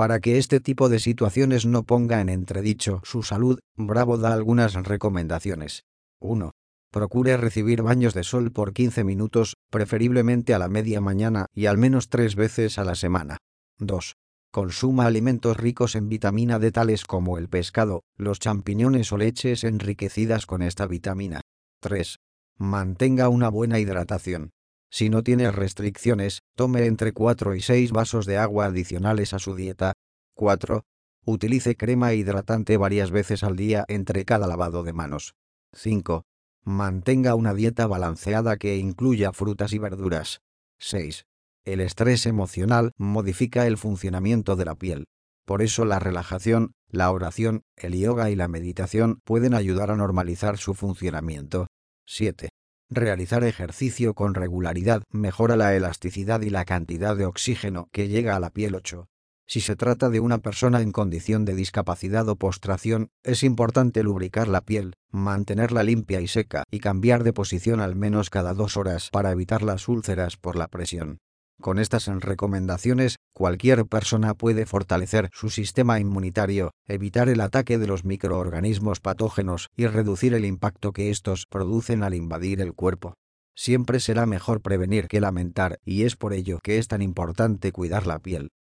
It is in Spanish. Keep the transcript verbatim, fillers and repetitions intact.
Para que este tipo de situaciones no ponga en entredicho su salud, Bravo da algunas recomendaciones. uno. Procure recibir baños de sol por quince minutos, preferiblemente a la media mañana y al menos tres veces a la semana. dos. Consuma alimentos ricos en vitamina D tales como el pescado, los champiñones o leches enriquecidas con esta vitamina. tres. Mantenga una buena hidratación. Si no tiene restricciones, tome entre cuatro y seis vasos de agua adicionales a su dieta. cuatro. Utilice crema hidratante varias veces al día entre cada lavado de manos. cinco. Mantenga una dieta balanceada que incluya frutas y verduras. seis. El estrés emocional modifica el funcionamiento de la piel. Por eso la relajación, la oración, el yoga y la meditación pueden ayudar a normalizar su funcionamiento. siete. Realizar ejercicio con regularidad mejora la elasticidad y la cantidad de oxígeno que llega a la piel. ocho. Si se trata de una persona en condición de discapacidad o postración, es importante lubricar la piel, mantenerla limpia y seca y cambiar de posición al menos cada dos horas para evitar las úlceras por la presión. Con estas recomendaciones, cualquier persona puede fortalecer su sistema inmunitario, evitar el ataque de los microorganismos patógenos y reducir el impacto que estos producen al invadir el cuerpo. Siempre será mejor prevenir que lamentar, y es por ello que es tan importante cuidar la piel.